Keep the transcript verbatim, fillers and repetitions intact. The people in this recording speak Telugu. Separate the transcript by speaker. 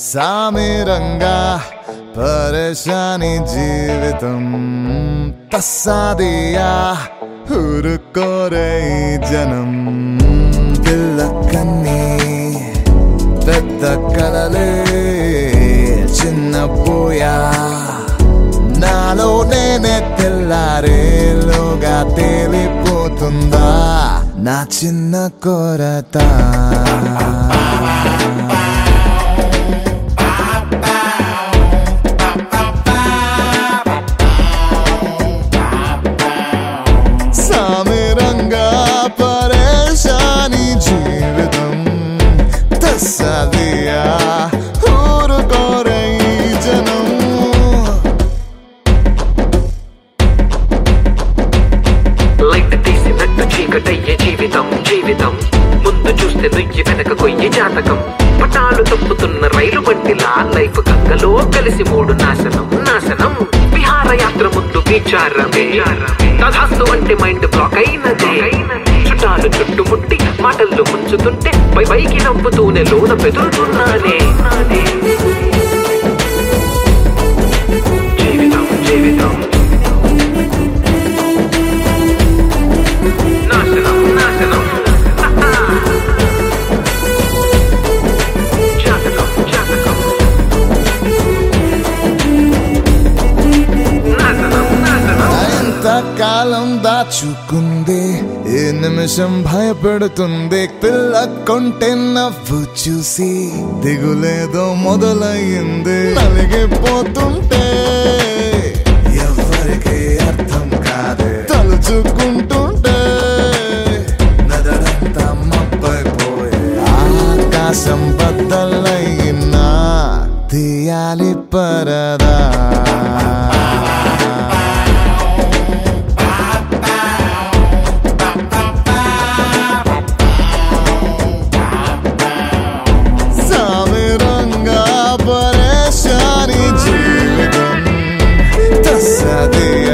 Speaker 1: సామిరంగా పరేషాని జీవితం తస్సాదియా ఊరుకోరే ఈ జనం పిల్ల కన్నీ పెద్ద కలలే చిన్న పోయా నాలో నేనే తెల్లారేలోగా తేలిపోతుందా నా చిన్న కొరత సామిరంగా పరేషాని జీవితం తస్సాదియా ఊరుకోరే ఈ జనం
Speaker 2: లైట్ తీసినట్టు చీకటయ్యే జీవితం జీవితం ముందు చూస్తే నుయ్యి వెనక కొయ్యి జాతకం పటాలు తప్పుతున్న రైలు బండిలా లైఫ్ గంగలో కలిసి మూడు నాశనం నాశనం విహారయాత్ర ముందు విచారమే తధాస్తు అంటే మైండ్ బ్లాక్ అయినదే చుట్టాలు చుట్టుముట్టి మాటల్లో ముంచుతుంటే పై పైకి నవ్వుతూనే లోన పెదురుతున్నానే జీవితం జీవితం నాశనం నాశనం జాతకం జాతకం నాశనం నాశనం
Speaker 1: ఎంతకాలం దాచుకుంది ఏ నిమిషం భయపెడుతుంది పిల్ల కొంటే నవ్వు చూసి దిగులేదో మొదలయ్యింది నలిగిపోతుంటే ఎవరికి అర్థం కాదే తలుచుకుంటుంటే నదడంతా మబ్బైపోయే ఆకాశం బద్దలైనా తీయాలి పరదా సామిరంగా పరేషాని జీవితం తస్సాదియా